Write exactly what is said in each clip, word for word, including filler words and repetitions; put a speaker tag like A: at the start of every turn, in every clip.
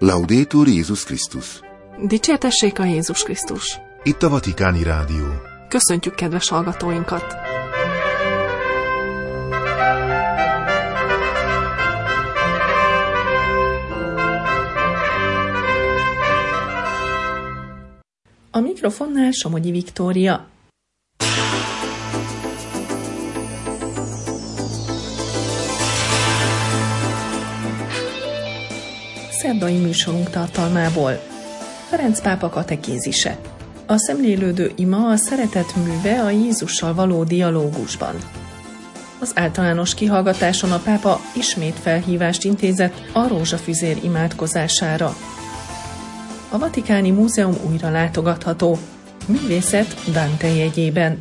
A: Laudetur Jézus Krisztus!
B: Dicsértessék a Jézus Krisztus!
A: Itt a Vatikáni Rádió.
B: Köszöntjük kedves hallgatóinkat! A mikrofonnál Somogyi Viktória. Szerdai műsorunk tartalmából: Ferenc pápa katekézise. A szemlélődő ima a szeretet műve a Jézussal való dialógusban. Az általános kihallgatáson a pápa ismét felhívást intézett a rózsafüzér imádkozására. A Vatikáni Múzeum újra látogatható. Művészet Dante jegyében.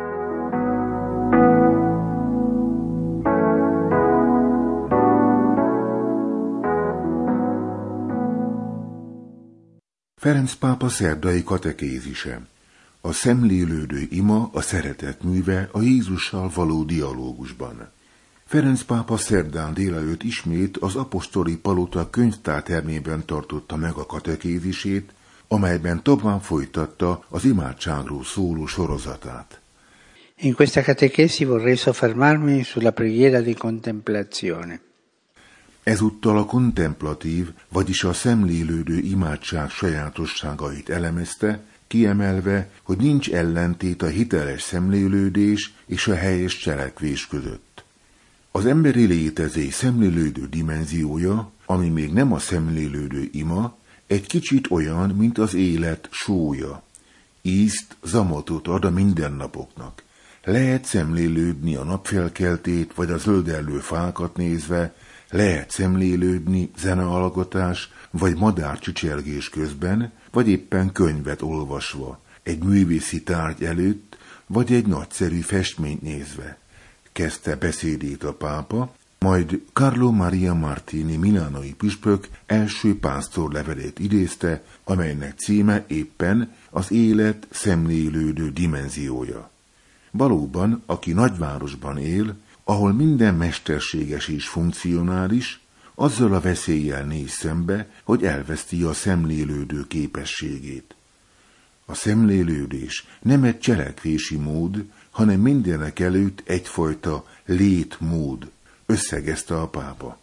A: Ferenc pápa szerdai katekézise. A szemlélődő ima a szeretet műve a Jézussal való dialógusban. Ferenc pápa szerdán délelőtt ismét az apostoli palota könyvtártermében tartotta meg a katekézisét, amelyben tovább folytatta az imádságról szóló sorozatát.
C: In questa catechesi vorrei soffermarmi sulla preghiera di contemplazione.
A: Ezúttal a kontemplatív, vagyis a szemlélődő imádság sajátosságait elemezte, kiemelve, hogy nincs ellentét a hiteles szemlélődés és a helyes cselekvés között. Az emberi létezés szemlélődő dimenziója, ami még nem a szemlélődő ima, egy kicsit olyan, mint az élet sója. Ízt, zamatot ad a mindennapoknak. Lehet szemlélődni a napfelkeltét vagy a zöldellő fákat nézve, lehet szemlélődni zenealkotás vagy madárcsicsergés közben, vagy éppen könyvet olvasva, egy művészi tárgy előtt, vagy egy nagyszerű festményt nézve. Kezdte beszédét a pápa, majd Carlo Maria Martini milánói püspök első pásztorlevelét idézte, amelynek címe éppen az élet szemlélődő dimenziója. Valóban, aki nagyvárosban él, ahol minden mesterséges és funkcionális, azzal a veszéllyel néz szembe, hogy elveszti a szemlélődő képességét. A szemlélődés nem egy cselekvési mód, hanem mindenek előtt egyfajta létmód, összegezte a pápa.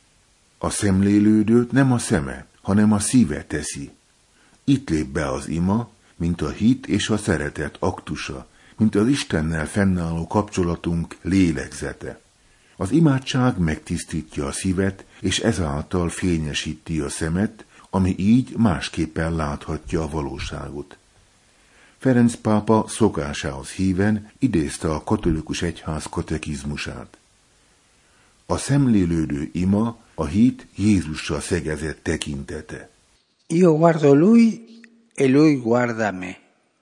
A: A szemlélődőt nem a szeme, hanem a szíve teszi. Itt lép be az ima, mint a hit és a szeretet aktusa, mint az Istennel fennálló kapcsolatunk lélegzete. Az imádság megtisztítja a szívet, és ezáltal fényesíti a szemet, ami így másképpen láthatja a valóságot. Ferenc pápa szokásához híven idézte a katolikus egyház katekizmusát. A szemlélődő ima a hit Jézussal szegezett tekintete.
C: Io guardo lui e lui guarda me.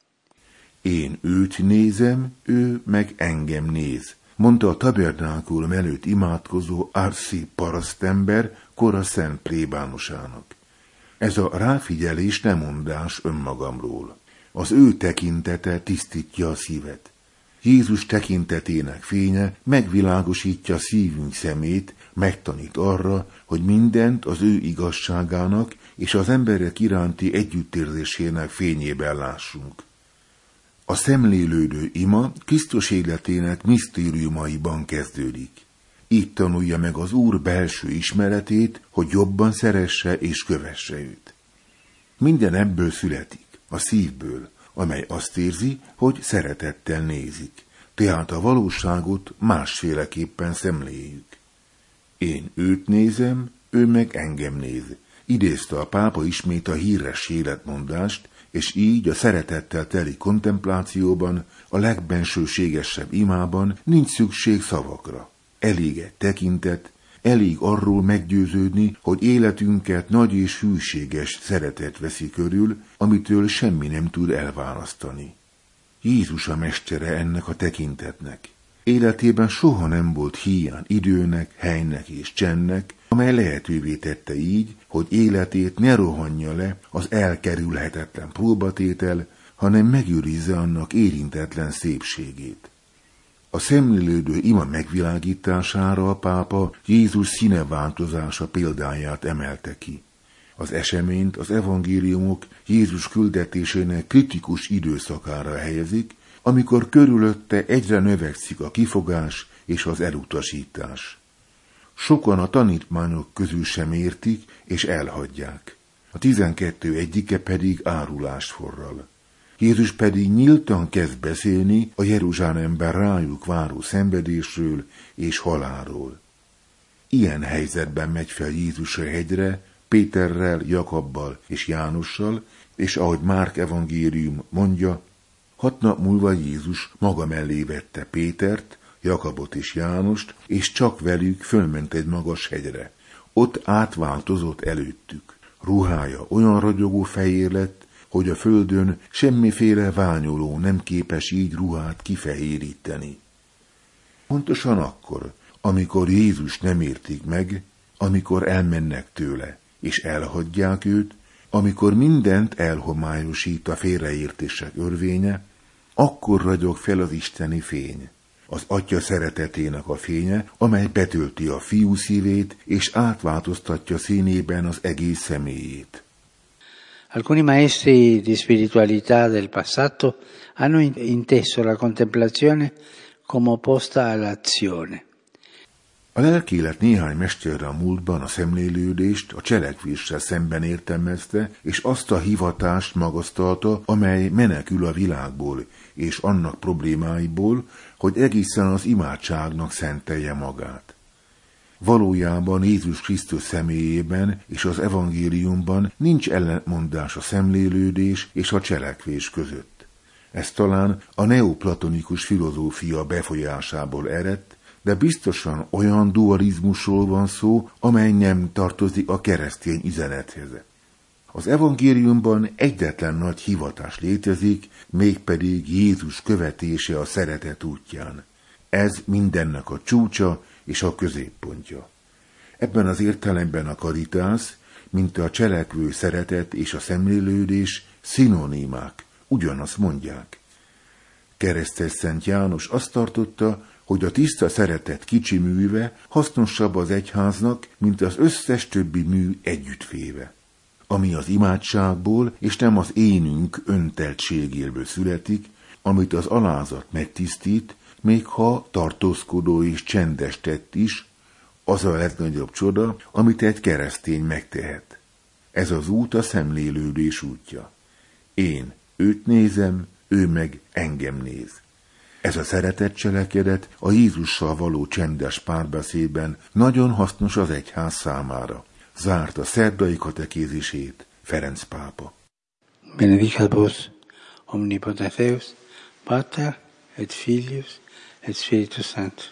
A: Én őt nézem, ő meg engem néz, mondta a tabernákulum előtt imádkozó Arsi parasztember kora szent plébánosának. Ez a ráfigyelés nem mondás önmagamról. Az ő tekintete tisztítja a szívet. Jézus tekintetének fénye megvilágosítja szívünk szemét, megtanít arra, hogy mindent az ő igazságának és az emberek iránti együttérzésének fényében lássunk. A szemlélődő ima Krisztus életének misztériumaiban kezdődik. Így tanulja meg az Úr belső ismeretét, hogy jobban szeresse és kövesse őt. Minden ebből születik, a szívből, amely azt érzi, hogy szeretettel nézik. Tehát a valóságot másféleképpen szemléljük. Én őt nézem, ő meg engem néz. Idézte a pápa ismét a híres életmondást, és így a szeretettel teli kontemplációban, a legbensőségesebb imában nincs szükség szavakra. Elég egy tekintet, elég arról meggyőződni, hogy életünket nagy és hűséges szeretet veszi körül, amitől semmi nem tud elválasztani. Jézus a mestere ennek a tekintetnek. Életében soha nem volt hiány időnek, helynek és csendnek, amely lehetővé tette így, hogy életét ne rohanja le az elkerülhetetlen próbatétel, hanem megőrizze annak érintetlen szépségét. A szemlélődő ima megvilágítására a pápa Jézus színeváltozása példáját emelte ki. Az eseményt az evangéliumok Jézus küldetésének kritikus időszakára helyezik, amikor körülötte egyre növekszik a kifogás és az elutasítás. Sokan a tanítványok közül sem értik és elhagyják. A tizenkettő egyike pedig árulást forral. Jézus pedig nyíltan kezd beszélni a Jeruzsálemben rájuk váró szenvedésről és halálról. Ilyen helyzetben megy fel Jézus a hegyre, Péterrel, Jakabbal és Jánossal, és ahogy Márk evangélium mondja, hat nap múlva Jézus maga mellé vette Pétert, Jakabot és Jánost, és csak velük fölment egy magas hegyre. Ott átváltozott előttük. Ruhája olyan ragyogó fehér lett, hogy a földön semmiféle ványoló nem képes így ruhát kifehéríteni. Pontosan akkor, amikor Jézus nem értik meg, amikor elmennek tőle, és elhagyják őt, amikor mindent elhomályosít a félreértések örvénye, akkor ragyog fel az isteni fény, az Atya szeretetének a fénye, amely betölti a fiú szívét, és átváltoztatja színében az egész személyét.
C: Alcuni maestri di spiritualità del passato hanno inteso la contemplazione come opposta all'azione.
A: A lelkélet néhány mestere a múltban a szemlélődést a cselekvéssel szemben értelmezte, és azt a hivatást magasztalta, amely menekül a világból és annak problémáiból, hogy egészen az imádságnak szentelje magát. Valójában Jézus Krisztus személyében és az evangéliumban nincs ellentmondás a szemlélődés és a cselekvés között. Ez talán a neoplatonikus filozófia befolyásából eredt, de biztosan olyan dualizmusról van szó, amely nem tartozik a keresztény üzenethez. Az evangéliumban egyetlen nagy hivatás létezik, mégpedig Jézus követése a szeretet útján. Ez mindennek a csúcsa és a középpontja. Ebben az értelemben a karitász, mint a cselekvő szeretet és a szemlélődés szinonimák, ugyanazt mondják. Keresztes Szent János azt tartotta, hogy a tiszta szeretet kicsi műve hasznosabb az egyháznak, mint az összes többi mű együttvéve, ami az imádságból és nem az énünk önteltségéből születik, amit az alázat megtisztít, még ha tartózkodó és csendes tett is, az a legnagyobb csoda, amit egy keresztény megtehet. Ez az út a szemlélődés útja. Én őt nézem, ő meg engem néz. Ez a szeretett cselekedet a Jézussal való csendes párbeszédben nagyon hasznos az egyház számára. Zárt a szerdai katekézisét Ferenc pápa.
C: Benedicat vos omnipotens Deus, Pater et Filius et Spiritus Sanctus.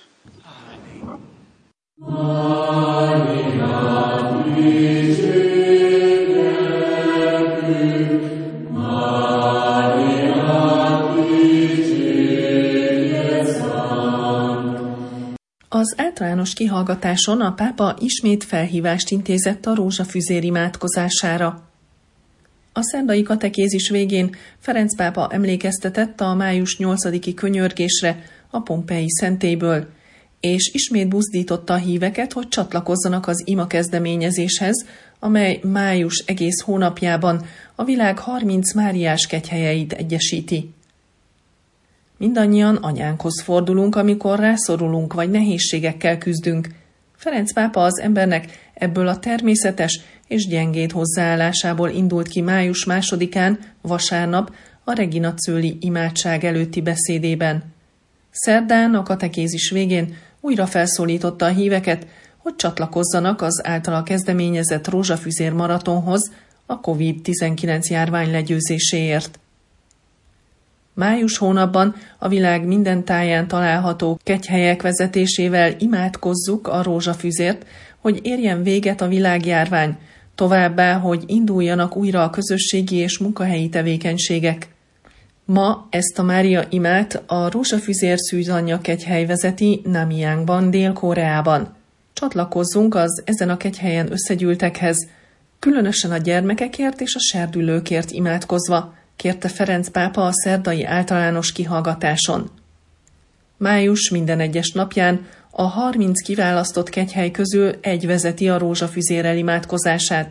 B: Az általános kihallgatáson a pápa ismét felhívást intézett a rózsafüzér imádkozására. A szerdai katekézis végén Ferenc pápa emlékeztetett a május nyolcadiki könyörgésre a Pompei szentélyből, és ismét buzdította a híveket, hogy csatlakozzanak az ima kezdeményezéshez, amely május egész hónapjában a világ harminc máriás kegyhelyeit egyesíti. Mindannyian anyánkhoz fordulunk, amikor rászorulunk vagy nehézségekkel küzdünk. Ferenc pápa az embernek ebből a természetes és gyengéd hozzáállásából indult ki május másodikán, vasárnap, a Regina Coeli imádság előtti beszédében. Szerdán a katekézis végén újra felszólította a híveket, hogy csatlakozzanak az általa kezdeményezett rózsafüzér maratonhoz a kovid tizenkilenc járvány legyőzéséért. Május hónapban a világ minden táján található kegyhelyek vezetésével imádkozzuk a rózsafüzért, hogy érjen véget a világjárvány, továbbá, hogy induljanak újra a közösségi és munkahelyi tevékenységek. Ma ezt a Mária imát a rózsafüzér szűzanyja kegyhely vezeti Namiangban, Dél-Koreában. Csatlakozzunk az ezen a kegyhelyen összegyűltekhez, különösen a gyermekekért és a serdülőkért imádkozva, kérte Ferenc pápa a szerdai általános kihallgatáson. Május minden egyes napján a harminc kiválasztott kegyhely közül egy vezeti a rózsafüzérrel imádkozását.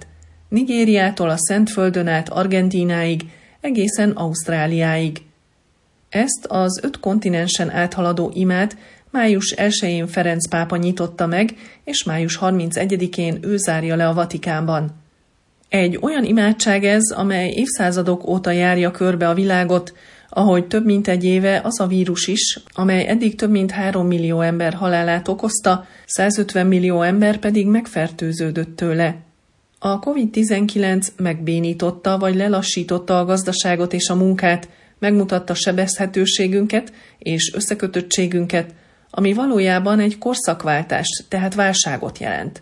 B: Nigériától a Szentföldön át Argentínáig, egészen Ausztráliáig. Ezt az öt kontinensen áthaladó imát május elsején Ferenc pápa nyitotta meg, és május harmincegyedikén ő zárja le a Vatikánban. Egy olyan imádság ez, amely évszázadok óta járja körbe a világot, ahogy több mint egy éve az a vírus is, amely eddig több mint három millió ember halálát okozta, százötven millió ember pedig megfertőződött tőle. A kovid tizenkilenc megbénította vagy lelassította a gazdaságot és a munkát, megmutatta sebezhetőségünket és összekötöttségünket, ami valójában egy korszakváltást, tehát válságot jelent.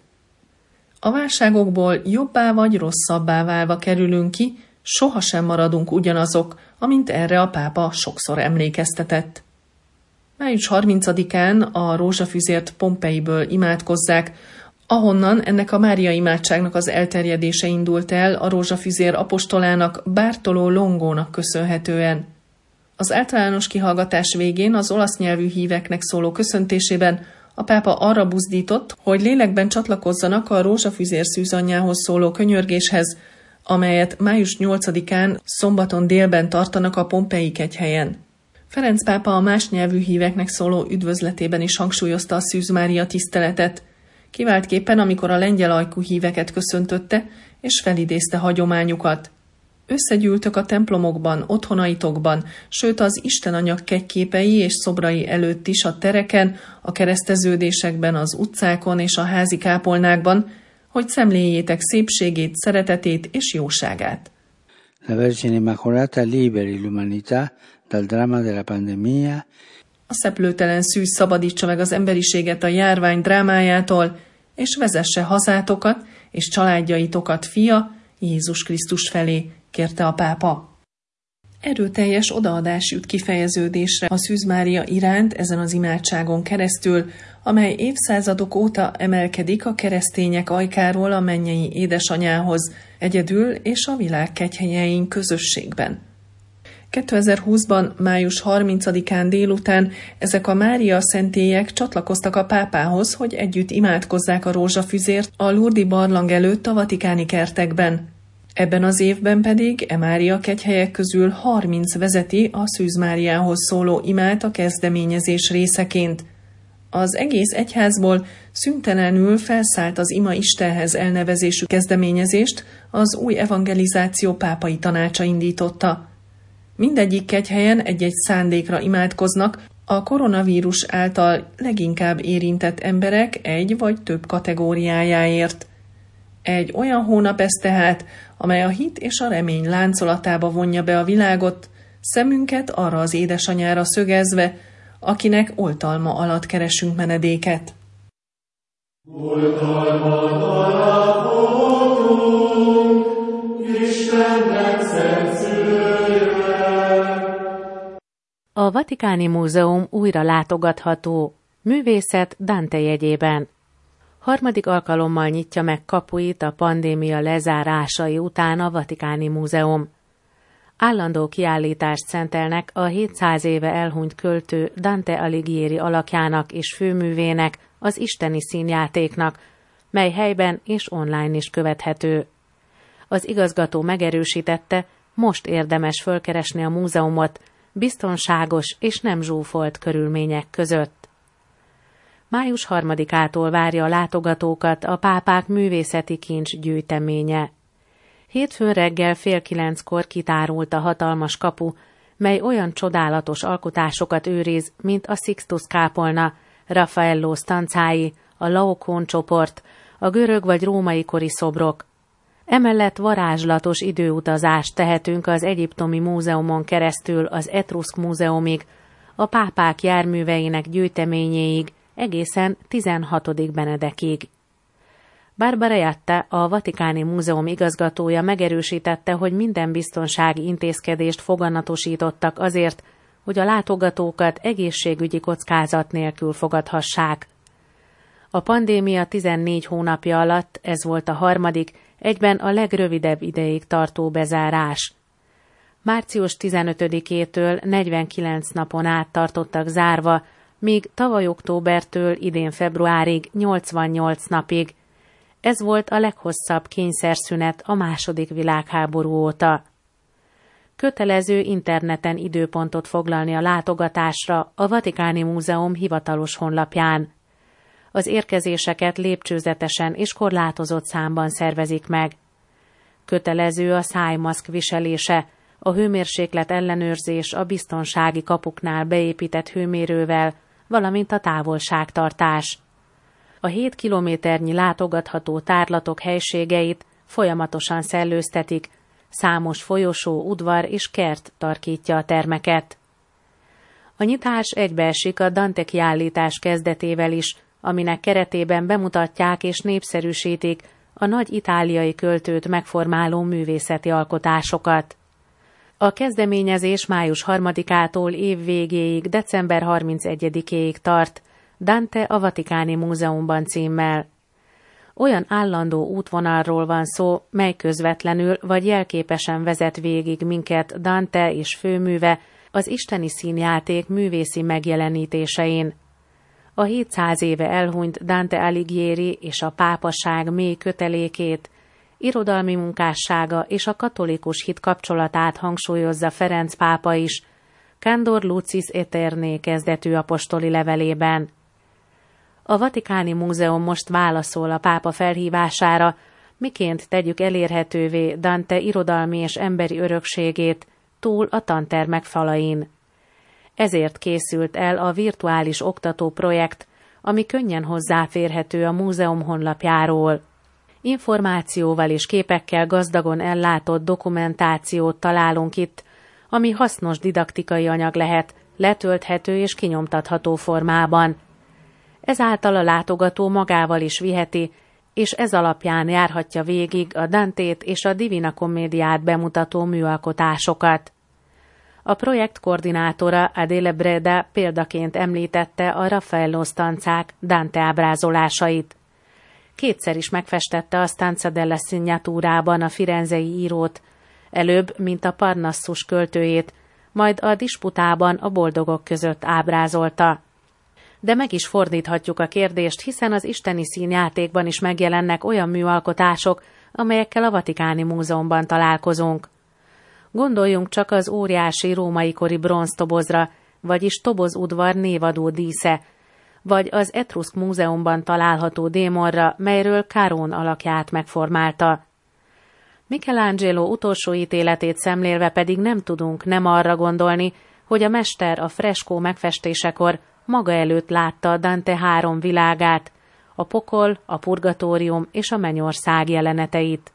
B: A válságokból jobbá vagy rosszabbá válva kerülünk ki, sohasem maradunk ugyanazok, amint erre a pápa sokszor emlékeztetett. május harmincadikán a rózsafüzért Pompeiből imádkozzák, ahonnan ennek a Mária imádságnak az elterjedése indult el a rózsafüzér apostolának, Bartoló Longónak köszönhetően. Az általános kihallgatás végén az olasz nyelvű híveknek szóló köszöntésében a pápa arra buzdított, hogy lélekben csatlakozzanak a rózsafüzér szűzanyjához szóló könyörgéshez, amelyet május nyolcadikán szombaton délben tartanak a Pompei kegyhelyen. Ferenc pápa a más nyelvű híveknek szóló üdvözletében is hangsúlyozta a Szűz Mária tiszteletet, kiváltképpen amikor a lengyel ajkú híveket köszöntötte és felidézte hagyományukat. Összegyűltök a templomokban, otthonaitokban, sőt az Istenanya kegyképei és szobrai előtt is a tereken, a kereszteződésekben, az utcákon és a házi kápolnákban, hogy szemléljétek szépségét, szeretetét és jóságát.
C: La Vergine Immacolata liberi l'umanità dal dramma della pandemia.
B: A szeplőtelen szűz szabadítsa meg az emberiséget a járvány drámájától, és vezesse hazátokat és családjaitokat fia, Jézus Krisztus felé, kérte a pápa. Erőteljes odaadás jut kifejeződésre a Szűz Mária iránt ezen az imádságon keresztül, amely évszázadok óta emelkedik a keresztények ajkáról a mennyei édesanyához, egyedül és a világ kegyhelyein közösségben. kétezer-húszban, május harmincadikán délután ezek a Mária szentélyek csatlakoztak a pápához, hogy együtt imádkozzák a rózsafüzért a Lourdes-i barlang előtt a vatikáni kertekben. Ebben az évben pedig e Mária kegyhelyek közül harminc vezeti a Szűz Máriához szóló imát a kezdeményezés részeként. Az egész egyházból szüntelenül felszállt az Ima Istenhez elnevezésű kezdeményezést, az új evangelizáció pápai tanácsa indította. Mindegyik kegyhelyen egy-egy szándékra imádkoznak, a koronavírus által leginkább érintett emberek egy vagy több kategóriájáért. Egy olyan hónap ez tehát, amely a hit és a remény láncolatába vonja be a világot, szemünket arra az édesanyára szögezve, akinek oltalma alatt keresünk menedéket.
D: Oltalmat alapodunk, Istennek szent szülője.
E: A Vatikáni Múzeum újra látogatható, művészet Dante jegyében. Harmadik alkalommal nyitja meg kapuit a pandémia lezárásai után a Vatikáni Múzeum. Állandó kiállítást szentelnek a hétszáz éve elhunyt költő Dante Alighieri alakjának és főművének, az isteni színjátéknak, mely helyben és online is követhető. Az igazgató megerősítette, most érdemes fölkeresni a múzeumot, biztonságos és nem zsúfolt körülmények között. május harmadikától várja a látogatókat a pápák művészeti kincs gyűjteménye. Hétfőn reggel fél kilenckor kitárult a hatalmas kapu, mely olyan csodálatos alkotásokat őriz, mint a Sixtus kápolna, Raffaello sztancái, a Laokón csoport, a görög vagy római kori szobrok. Emellett varázslatos időutazást tehetünk az Egyiptomi Múzeumon keresztül az Etruszk Múzeumig, a pápák járműveinek gyűjteményéig, egészen tizenhatodik Benedekig. Barbara Jatta, a Vatikáni Múzeum igazgatója megerősítette, hogy minden biztonsági intézkedést foganatosítottak azért, hogy a látogatókat egészségügyi kockázat nélkül fogadhassák. A pandémia tizennégy hónapja alatt ez volt a harmadik, egyben a legrövidebb ideig tartó bezárás. március tizenötödikétől negyvenkilenc napon át tartottak zárva, míg tavaly októbertől idén februárig nyolcvannyolc napig. Ez volt a leghosszabb kényszerszünet a második világháború óta. Kötelező interneten időpontot foglalni a látogatásra a Vatikáni Múzeum hivatalos honlapján. Az érkezéseket lépcsőzetesen és korlátozott számban szervezik meg. Kötelező a szájmaszk viselése, a hőmérséklet ellenőrzés a biztonsági kapuknál beépített hőmérővel, valamint a távolságtartás. A hét kilométernyi látogatható tárlatok helységeit folyamatosan szellőztetik, számos folyosó, udvar és kert tarkítja a termeket. A nyitás egybeesik a Dante kiállítás kezdetével is, aminek keretében bemutatják és népszerűsítik a nagy itáliai költőt megformáló művészeti alkotásokat. A kezdeményezés május harmadikától év végéig, december harmincegyedikéig tart, Dante a Vatikáni Múzeumban címmel. Olyan állandó útvonalról van szó, mely közvetlenül vagy jelképesen vezet végig minket Dante és főműve, az isteni színjáték művészi megjelenítésein. A hétszáz éve elhunyt Dante Alighieri és a pápaság mély kötelékét, irodalmi munkássága és a katolikus hit kapcsolatát hangsúlyozza Ferenc pápa is, Candor Lucis Aeternae kezdetű apostoli levelében. A Vatikáni Múzeum most válaszol a pápa felhívására, miként tegyük elérhetővé Dante irodalmi és emberi örökségét túl a tantermek falain. Ezért készült el a virtuális oktató projekt, ami könnyen hozzáférhető a múzeum honlapjáról. Információval és képekkel gazdagon ellátott dokumentációt találunk itt, ami hasznos didaktikai anyag lehet, letölthető és kinyomtatható formában. Ezáltal a látogató magával is viheti, és ez alapján járhatja végig a Dantét és a Divina Comediát bemutató műalkotásokat. A projekt koordinátora Adele Breda példaként említette a Raffaello sztancák Dante ábrázolásait. Kétszer is megfestette a Stanza della Signaturában a firenzei írót, előbb, mint a Parnassus költőjét, majd a Disputában a boldogok között ábrázolta. De meg is fordíthatjuk a kérdést, hiszen az isteni színjátékban is megjelennek olyan műalkotások, amelyekkel a Vatikáni Múzeumban találkozunk. Gondoljunk csak az óriási római kori bronztobozra, vagyis tobozudvar névadó dísze, vagy az Etruszk Múzeumban található démonra, melyről Kárón alakját megformálta. Michelangelo utolsó ítéletét szemlélve pedig nem tudunk nem arra gondolni, hogy a mester a freskó megfestésekor maga előtt látta Dante három világát, a pokol, a purgatórium és a mennyország jeleneteit.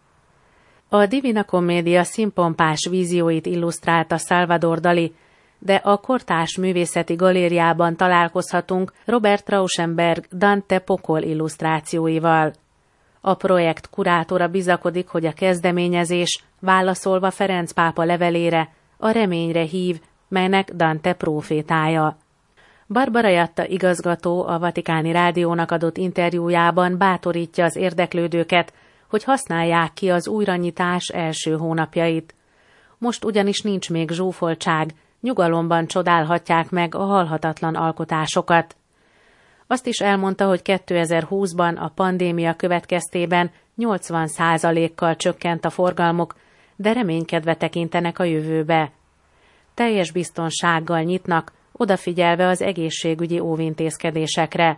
E: A Divina Commedia színpompás vízióit illusztrálta Salvador Dali, de a kortárs művészeti galériában találkozhatunk Robert Rauschenberg Dante pokol illusztrációival. A projekt kurátora bizakodik, hogy a kezdeményezés, válaszolva Ferenc pápa levelére, a reményre hív, melynek Dante prófétája. Barbara Jatta igazgató a Vatikáni Rádiónak adott interjújában bátorítja az érdeklődőket, hogy használják ki az újranyitás első hónapjait. Most ugyanis nincs még zsúfoltság, nyugalomban csodálhatják meg a halhatatlan alkotásokat. Azt is elmondta, hogy kétezer-húszban a pandémia következtében nyolcvan százalékkal csökkent a forgalmuk, de reménykedve tekintenek a jövőbe. Teljes biztonsággal nyitnak, odafigyelve az egészségügyi óvintézkedésekre.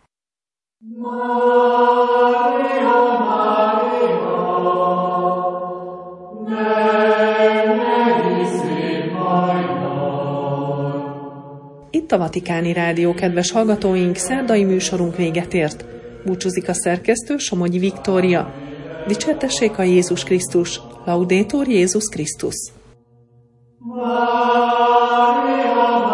D: Maria, Maria,
B: Itt a Vatikáni Rádió, kedves hallgatóink, szerdai műsorunk véget ért. Búcsúzik a szerkesztő, Somogyi Viktória. Dicsértessék a Jézus Krisztus, Laudetur Jézus Krisztus.
D: Maria,